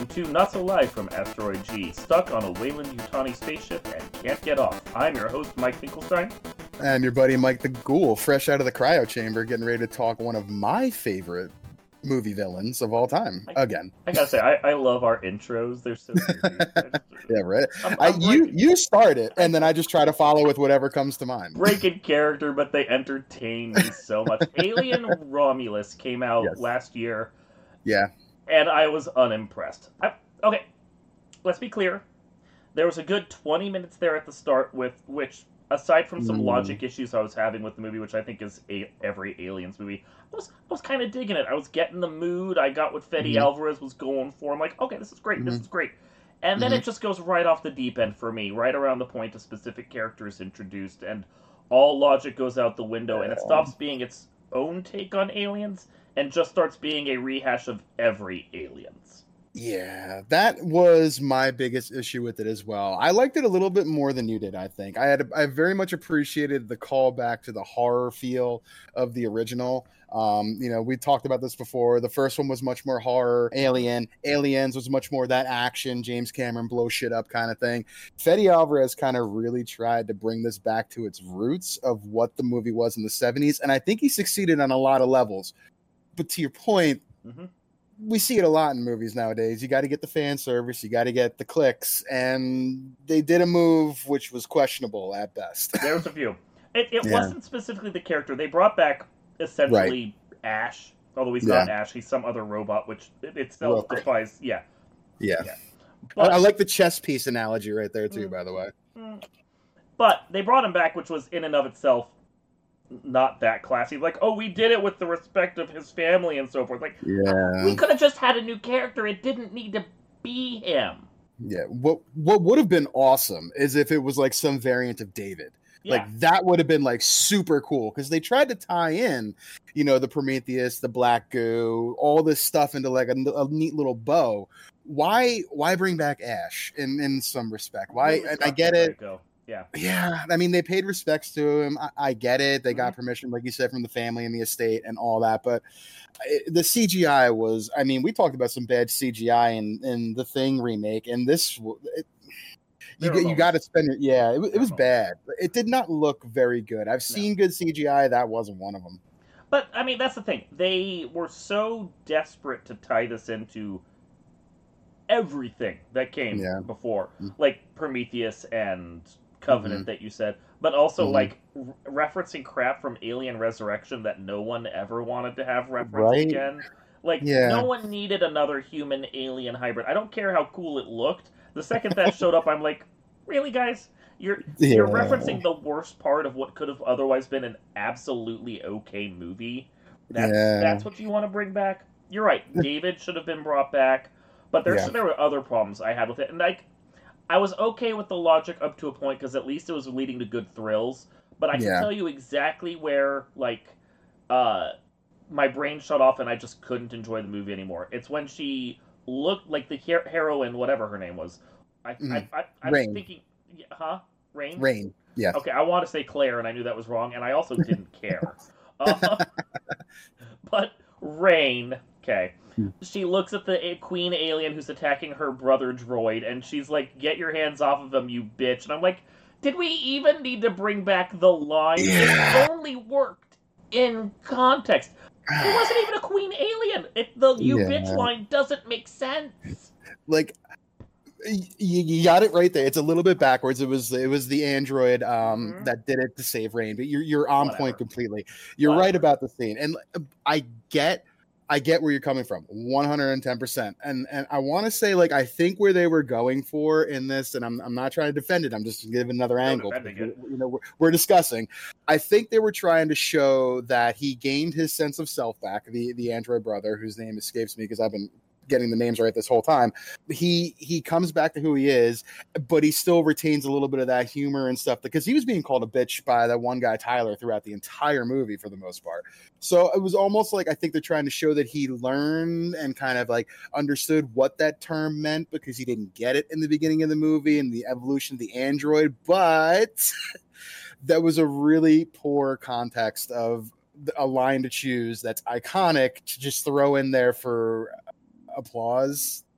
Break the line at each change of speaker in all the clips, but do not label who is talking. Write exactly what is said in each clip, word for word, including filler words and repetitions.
welcome to Not So Live from Asteroid G, stuck on a Weyland-Yutani spaceship and can't get off. I'm your host, Mike Finkelstein.
And your buddy Mike the Ghoul, fresh out of the cryo chamber, getting ready to talk one of my favorite movie villains of all time,
I,
again.
I gotta say, I, I love our intros. They're so goofy.
Yeah, right?
I'm,
I,
I'm
you,
breaking,
you start it, and then I just try to follow with whatever comes to mind.
breaking character, but they entertain me so much. Alien Romulus came out
Yes.
last year.
Yeah.
And I was unimpressed. I, okay, let's be clear. There was a good twenty minutes there at the start, with which, aside from some
Mm.
logic issues I was having with the movie, which I think is a, every Aliens movie, I was I was kind of digging it. I was getting the mood. I got what Fede
Mhm.
Alvarez was going for. I'm like, okay, this is great. This
Mhm.
is great. And then
Mhm.
it just goes right off the deep end for me, right around the point a specific character is introduced, and all logic goes out the window, and it stops being its own take on Aliens and just starts being a rehash of every Aliens.
Yeah, that was my biggest issue with it as well. I liked it a little bit more than you did, I think. I had I very much appreciated the callback to the horror feel of the original. Um, you know, we talked about this before. The first one was much more horror. Alien, Aliens was much more that action, James Cameron blow shit up kind of thing. Fede Alvarez kind of really tried to bring this back to its roots of what the movie was in the seventies, and I think he succeeded on a lot of levels. But to your point,
Mm-hmm.
we see it a lot in movies nowadays. You got to get the fan service, you got to get the clicks, and they did a move which was questionable at best.
There was a few. It, it
Yeah.
wasn't specifically the character. They brought back essentially Ash, although he's not Ash. He's some other robot, which it itself
Real
defies. Yeah,
Yeah.
Yeah.
I,
but,
I like the chess piece analogy right there, too,
Mm.
by the way.
mm, but they brought him back, which was in and of itself not that classy. Like, oh, we did it with the respect of his family and so forth. Like,
Yeah.
we could have just had a new character. It didn't need to be him.
Yeah. What what would have been awesome is if it was like some variant of David.
Yeah.
Like that would have been like super cool because they tried to tie in, you know, the Prometheus, the Black Goo, all this stuff into like a, a neat little bow. Why why bring back Ash in, in some respect? Why
Really
and I
sucked
get
to let
it.
go. Yeah.
Yeah, I mean they paid respects to him. I, I get it. They
Mm-hmm.
got permission, like you said, from the family and the estate and all that. But it, the C G I was. I mean, we talked about some bad C G I in, in the Thing remake, and this. It,
There
you
were
get, you got to spend it. Yeah, it, it was
moments.
bad. It did not look very good. I've seen good C G I. That wasn't one of them.
But, I mean, that's the thing. They were so desperate to tie this into everything that came
Yeah.
before.
Mm.
Like Prometheus and Covenant
Mhm.
that you said. But also,
Mhm.
like, r- referencing crap from Alien Resurrection that no one ever wanted to have referenced
Right.
again. Like,
Yeah.
no one needed another human-alien hybrid. I don't care how cool it looked. The second that showed up, I'm like, really, guys? You're you're
Yeah.
referencing the worst part of what could have otherwise been an absolutely okay movie. That's
Yeah.
that's what you want to bring back. You're right. David should have been brought back, but there's
Yeah.
there were other problems I had with it, and like I was okay with the logic up to a point because at least it was leading to good thrills. But I can
Yeah.
tell you exactly where like uh my brain shut off and I just couldn't enjoy the movie anymore. It's when she looked like the her- heroine, whatever her name was. I,
Mhm.
I, I, I'm
Rain.
thinking, yeah, huh? Rain?
Rain. Yeah.
Okay, I want to say Claire, and I knew that was wrong, and I also didn't care. Uh, but Rain, okay.
Hmm.
She looks at the a- queen alien who's attacking her brother droid, and she's like, "Get your hands off of him, you bitch!" And I'm like, "Did we even need to bring back the line?
Yeah.
It only worked in context. It wasn't even a queen alien. It, the you
Yeah.
bitch line doesn't make sense."
Like y- you got it right there. It's a little bit backwards. It was it was the android um
Mhm.
that did it to save Rain, but you're you're on
Whatever.
point completely. You're right
Whatever.
about the scene, and uh, I get I get where you're coming from, one hundred ten percent. And and I want to say like I think where they were going for in this, and I'm I'm not trying to defend it. I'm just giving another angle.
defending
because,
it.
You know, we're, we're discussing. I think they were trying to show that he gained his sense of self back. The the android brother, whose name escapes me because I've been getting the names right this whole time. He he comes back to who he is, but he still retains a little bit of that humor and stuff because he was being called a bitch by that one guy Tyler throughout the entire movie for the most part. So it was almost like I think they're trying to show that he learned and kind of like understood what that term meant because he didn't get it in the beginning of the movie and the evolution of the android, but that was a really poor context of a line to choose that's iconic to just throw in there for applause.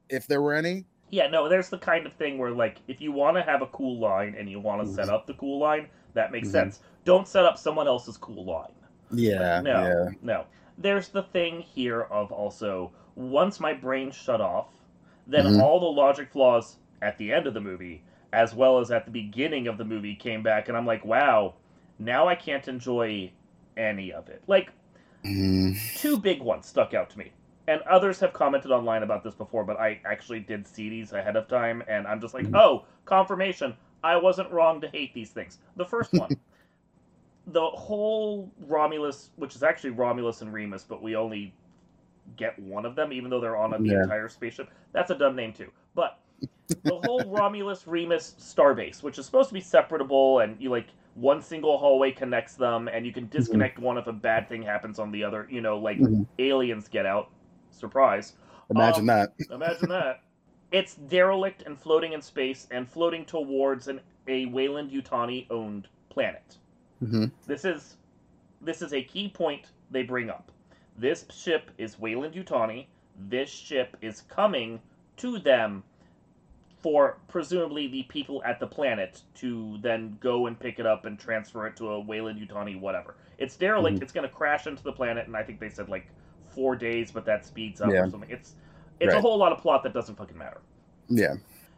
if there were any.
Yeah, no, there's the kind of thing where, like, if you want to have a cool line and you want to set up the cool line, that makes
Mhm.
sense. Don't set up someone else's cool line.
Yeah,
Like, no,
yeah.
no. There's the thing here of also, once my brain shut off, then
Mhm.
all the logic flaws at the end of the movie, as well as at the beginning of the movie, came back, and I'm like, wow, now I can't enjoy any of it. Like,
Mhm.
two big ones stuck out to me. And others have commented online about this before, but I actually did see these ahead of time, and I'm just like,
Mhm.
oh, confirmation. I wasn't wrong to hate these things. The first one, the whole Romulus, which is actually Romulus and Remus, but we only get one of them, even though they're on the
Yeah.
entire spaceship. That's a dumb name, too. But the whole Romulus Remus starbase, which is supposed to be separatable, and you like one single hallway connects them, and you can disconnect one if a bad thing happens on the other. You know, like
Mhm.
aliens get out. Surprise.
Imagine
Um,
that.
Imagine that. It's derelict and floating in space and floating towards an, a Wayland Yutani owned planet.
hmm
This is this is a key point they bring up. This ship is Wayland Yutani. This ship is coming to them for presumably the people at the planet to then go and pick it up and transfer it to a Wayland Yutani whatever. It's derelict.
Mhm.
It's going to crash into the planet, and I think they said like four days, but that speeds up
Yeah.
or something. It's it's a
Right.
whole lot of plot that doesn't fucking matter.
Yeah.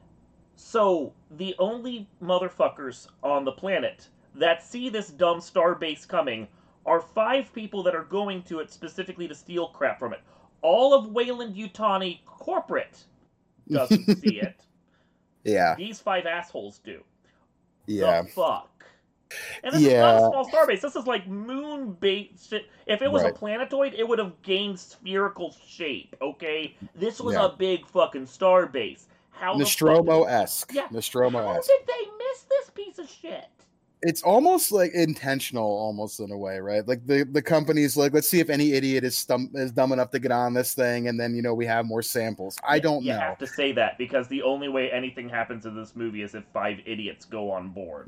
So the only motherfuckers on the planet that see this dumb star base coming are five people that are going to it specifically to steal crap from it. All of Wayland Yutani corporate doesn't see it.
Yeah.
These five assholes do.
Yeah.
The fuck? And this is not
Yeah.
a small star base. This is like moon base shit. If it was
Right.
a planetoid, it would have gained spherical shape, okay? This was
Yeah.
a big fucking star base. How the fuck-
Nostromo-esque.
Yeah. How
Nostromo-esque.
did they miss this piece of shit?
It's almost like intentional, almost in a way, right? Like the the company's like, let's see if any idiot is stum- is dumb enough to get on this thing, and then you know we have more samples. I
You-
don't
you
know.
have to say that because the only way anything happens in this movie is if five idiots go on board.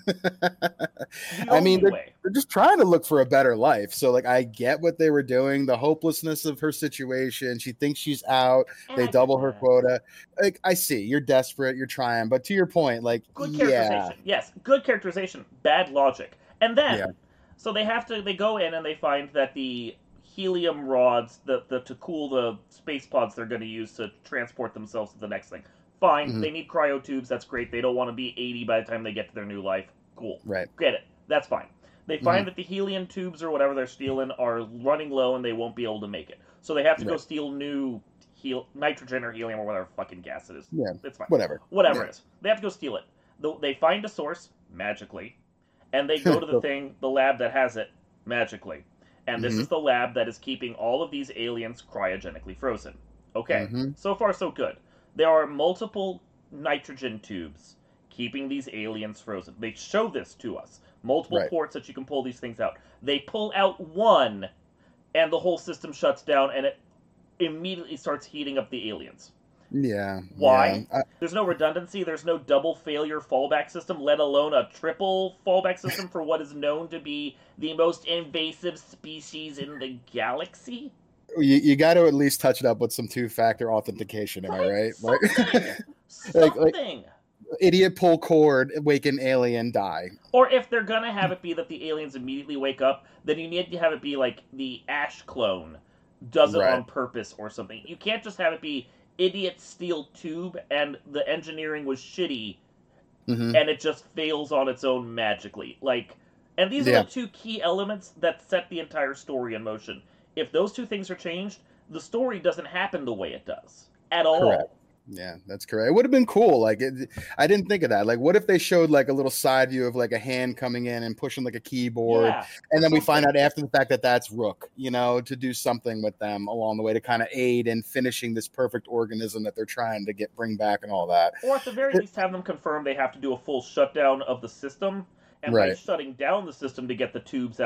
The
I mean,
only
they're,
way.
they're just trying to look for a better life. So, like, I get what they were doing, the hopelessness of her situation. She thinks she's out.
And
They
I get
double her
that.
quota. Like, I see, you're desperate, you're trying, but to your point, like,
Good
yeah,
characterization. Yes, good characterization. Bad logic. And then,
Yeah.
so they have to, they go in and they find that the helium rods, the, the to cool the space pods they're going to use to transport themselves to the next thing. Fine,
Mhm.
they need cryo tubes. That's great. They don't want to be eighty by the time they get to their new life. Cool.
right,
Get it. That's fine. They find
Mhm.
that the helium tubes or whatever they're stealing are running low and they won't be able to make it. So they have to go
Right.
steal new hel- nitrogen or helium or whatever fucking gas it is.
Yeah.
It's fine.
whatever.
Whatever
Yeah.
it is. They have to go steal it. The- They find a source, magically, and they go to the thing, the lab that has it, magically. And this
Mhm.
is the lab that is keeping all of these aliens cryogenically frozen. Okay,
Mhm.
so far so good. There are multiple nitrogen tubes keeping these aliens frozen. They show this to us. Multiple
Right.
ports that you can pull these things out. They pull out one, and the whole system shuts down, and it immediately starts heating up the aliens.
Yeah.
Why?
Yeah. I-
There's no redundancy. There's no double failure fallback system, let alone a triple fallback system for what is known to be the most invasive species in the galaxy.
you, you got to at least touch it up with some two-factor authentication. Am I right? Like,
Something.
Like- like-
Something.
idiot pull cord, awaken alien, die.
Or if they're gonna have it be that the aliens immediately wake up, then you need to have it be like the Ash clone does it
Right.
on purpose or something. You can't just have it be idiot steel tube and the engineering was shitty
Mhm.
and it just fails on its own magically. Like, and these
Yeah.
are the two key elements that set the entire story in motion. If those two things are changed, the story doesn't happen the way it does at all.
Correct. Yeah, that's correct. It would have been cool. Like, it, I didn't think of that. Like, what if they showed like a little side view of like a hand coming in and pushing like a keyboard,
Yeah,
and then we find
something.
out after the fact that that's Rook, you know, to do something with them along the way to kind of aid in finishing this perfect organism that they're trying to get bring back and all that.
Or at the very least, have them confirm they have to do a full shutdown of the system. And by
Right.
shutting down the system to get the tubes out of it,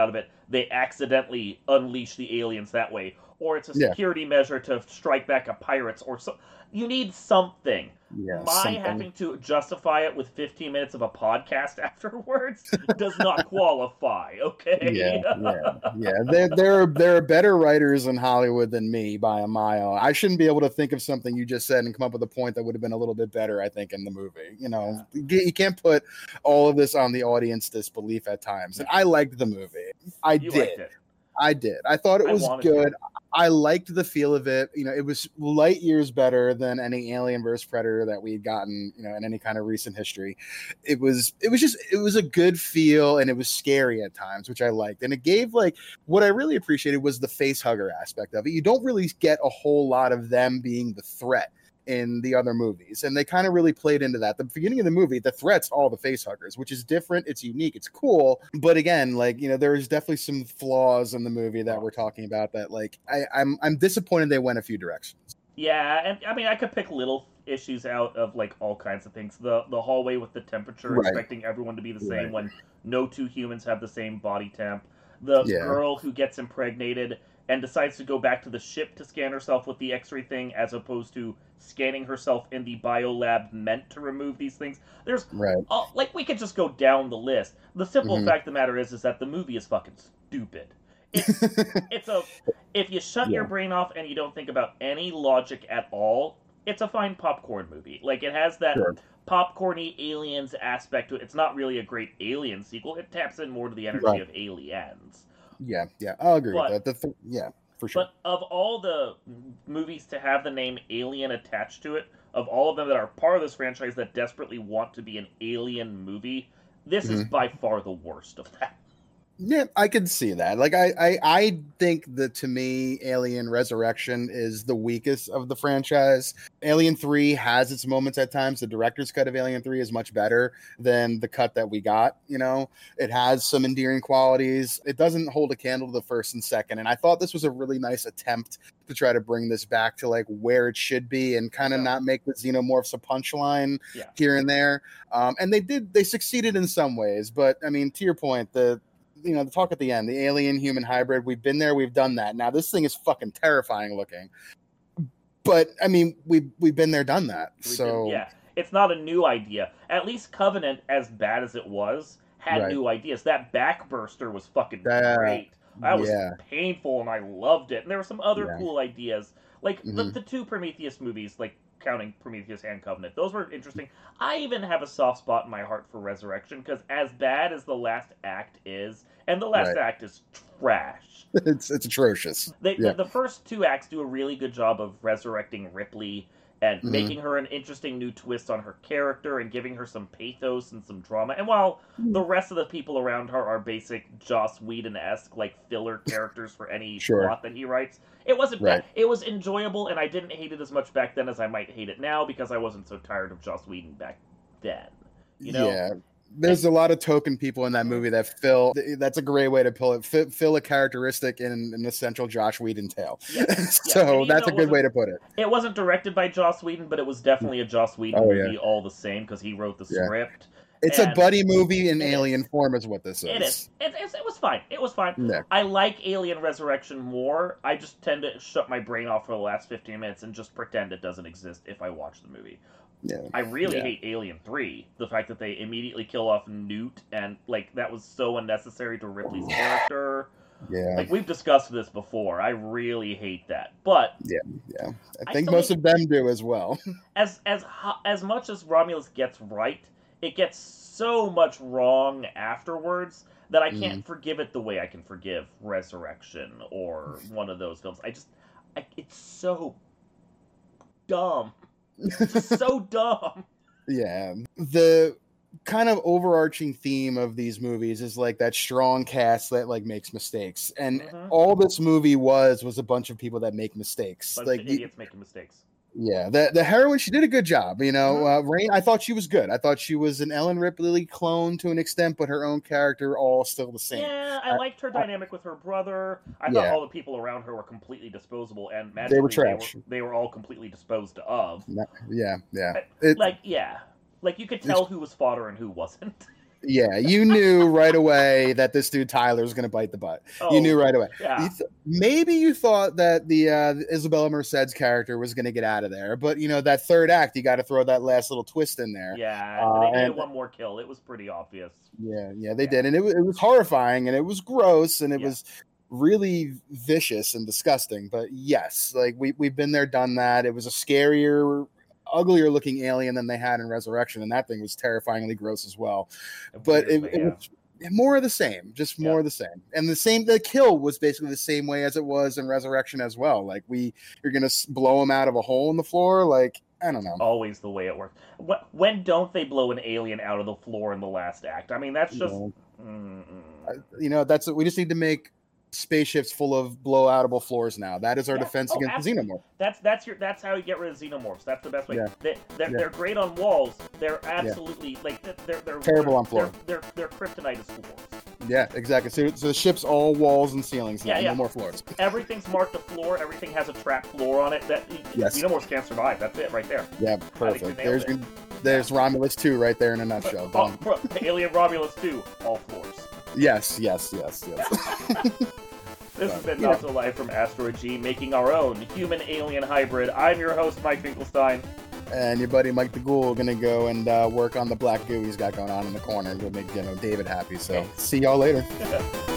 they accidentally unleash the aliens that way, or it's a
Yeah.
security measure to strike back at pirates, or so. You need something.
Yeah,
My
something.
having to justify it with fifteen minutes of a podcast afterwards does not qualify. Okay.
Yeah, yeah, yeah. There, there are there are better writers in Hollywood than me by a mile. I shouldn't be able to think of something you just said and come up with a point that would have been a little bit better. I think in the movie, you know, you can't put all of this on the audience disbelief at times. And I liked the movie. I
You
did.
liked it.
I did. I thought it
I
was
wanted
good.
to.
I liked the feel of it. You know, it was light years better than any Alien versus Predator that we'd gotten, you know, in any kind of recent history. It was, it was just, it was a good feel, and it was scary at times, which I liked. And it gave, like, what I really appreciated was the face hugger aspect of it. You don't really get a whole lot of them being the threat in the other movies, and they kind of really played into that. The beginning of the movie, the threat's all the face huggers, which is different, it's unique, it's cool, but again, like, you know, there's definitely some flaws in the movie that we're talking about that, like, I, I'm I'm disappointed they went a few directions.
Yeah, and I mean, I could pick little issues out of like all kinds of things. The the hallway with the temperature,
Right.
expecting everyone to be the same
Right.
when no two humans have the same body temp. The
Yeah.
girl who gets impregnated and decides to go back to the ship to scan herself with the X-ray thing, as opposed to scanning herself in the biolab meant to remove these things. There's
Right.
uh, like we could just go down the list. The simple
Mhm.
fact of the matter is, is that the movie is fucking stupid. It's it's a if you shut
Yeah.
your brain off and you don't think about any logic at all, it's a fine popcorn movie. Like, it has that
Sure.
popcorny aliens aspect to it. It's not really a great Alien sequel. It taps in more to the energy
Right.
of Aliens.
Yeah, yeah, I'll agree
But-
with that. The th- yeah, for sure.
But of all the movies to have the name Alien attached to it, of all of them that are part of this franchise that desperately want to be an Alien movie, this is
Mhm.
by far the worst of them.
Yeah, I could see that. Like, I, I, I think that, to me, Alien Resurrection is the weakest of the franchise. Alien three has its moments at times. The director's cut of Alien three is much better than the cut that we got. You know, it has some endearing qualities. It doesn't hold a candle to the first and second. And I thought this was a really nice attempt to try to bring this back to like where it should be, and kind of
Yeah.
not make the xenomorphs a punchline
Yeah.
here and there. Um, and they did, they succeeded in some ways. But I mean, to your point, the you know, the talk at the end, the alien human hybrid, we've been there, we've done that. Now this thing is fucking terrifying looking. But I mean, we've we've been there, done that.
We
So
did- yeah, it's not a new idea. At least Covenant, as bad as it was, had
Right.
new ideas. That backburster was fucking
That-
great. That was
yeah.
painful, and I loved it. And there were some other
Yeah.
cool ideas, like the,
Mhm.
the two Prometheus movies, like counting Prometheus and Covenant. Those were interesting. I even have a soft spot in my heart for Resurrection, because as bad as the last act is, and the last
Right.
act is trash.
it's it's atrocious.
They,
Yeah.
the, the first two acts do a really good job of resurrecting Ripley and
Mhm.
making her an interesting new twist on her character and giving her some pathos and some drama. And while the rest of the people around her are basic Joss Whedon-esque, like, filler characters for any
Sure.
plot that he writes, it wasn't
Right.
bad. It was enjoyable, and I didn't hate it as much back then as I might hate it now, because I wasn't so tired of Joss Whedon back then. You know?
Yeah. There's a lot of token people in that movie that fill. That's a great way to pull it. Fill, fill a characteristic in an essential Josh Whedon tale.
Yeah. Yeah.
So
And even
that's
though
a
it
good way
wasn't-
to put it.
It wasn't directed by Joss Whedon, but it was definitely a Joss Whedon
Oh, yeah.
movie all the same, because he wrote the
Yeah.
script.
It's a
And
buddy movie in
it is.
alien form, is what this is.
It is. It, it, it was fine. It was fine.
Yeah.
I like Alien Resurrection more. I just tend to shut my brain off for the last fifteen minutes and just pretend it doesn't exist if I watch the movie.
Yeah.
I really
Yeah.
hate Alien three. The fact that they immediately kill off Newt, and, like, that was so unnecessary to Ripley's character.
Yeah.
Like, we've discussed this before. I really hate that. But
Yeah. I
I
think
still
most
think-
of them do as well.
as as ho- as much as Romulus gets right, it gets so much wrong afterwards that I can't forgive it the way I can forgive Resurrection or one of those films. I just, I, it's so dumb, it's so dumb.
Yeah. The kind of overarching theme of these movies is like that strong cast that like makes mistakes. And
Mhm.
all this movie was was a bunch of people that make mistakes.
Bunch
like
of
you-
idiots making mistakes.
yeah, the the heroine, she did a good job, you know.
Mhm.
Uh, Rain, I thought she was good. I thought she was an Ellen Ripley clone to an extent, but her own character all still the same.
Yeah, I
I-
liked her dynamic with her brother. I thought
Yeah.
all the people around her were completely disposable, and
They were
magically
trash.
They were, they were all completely disposed of.
No- Yeah, yeah.
I-
It-
Like, yeah, like you could tell who was fodder and who wasn't.
Yeah, you knew right away that this dude Tyler was going to bite the butt.
Oh,
you knew right away.
Yeah.
You th- maybe you thought that the uh, Isabella Merced's character was going to get out of there, but you know that third act, you got to throw that last little twist in there.
Yeah,
Uh,
they needed
and-
one more kill. It was pretty obvious.
Yeah, yeah, they
Yeah.
did, and it, wa- it was horrifying, and it was gross, and it
Yeah.
was really vicious and disgusting. But yes, like we we've been there, done that. It was a scarier, uglier looking alien than they had in Resurrection, and that thing was terrifyingly gross as well. But it,
Weirdly,
it
yeah.
was more of the same, just more
Yeah.
of the same, and the same. The kill was basically the same way as it was in Resurrection as well. Like we, you're gonna s- blow him out of a hole in the floor. Like I don't know.
Always the way it works. When, when don't they blow an alien out of the floor in the last act? I mean, that's just.
You know,
Mm-mm.
you know, that's we just need to make spaceships full of blow-outable floors now. That is our
Yeah.
defense
Oh,
against
absolutely.
the xenomorph.
That's that's your that's how you get rid of xenomorphs. That's the best way.
Yeah.
They, they're,
Yeah.
they're great on walls. They're absolutely like they're they're
Terrible
they're,
on floor.
They're, they're, they're kryptonite is floors.
Yeah, exactly. So, so the ship's all walls and ceilings now.
Yeah, yeah.
No more floors.
Everything's marked a floor. Everything has a trap floor on it. That
Yes.
xenomorphs can't survive. That's it right there.
Yeah,
you
perfect.
nailed
There's
it.
there's Romulus two right there in a nutshell.
Oh,
Done.
bro, Alien Romulus two, all floors.
Yes, yes, yes, yes.
This has been
Yeah.
Not So Live from Asteroid G, making our own human-alien hybrid. I'm your host, Mike Finkelstein.
And your buddy Mike the Ghoul gonna go and uh, work on the black goo he's got going on in the corner. He'll make you know David happy. So see y'all later.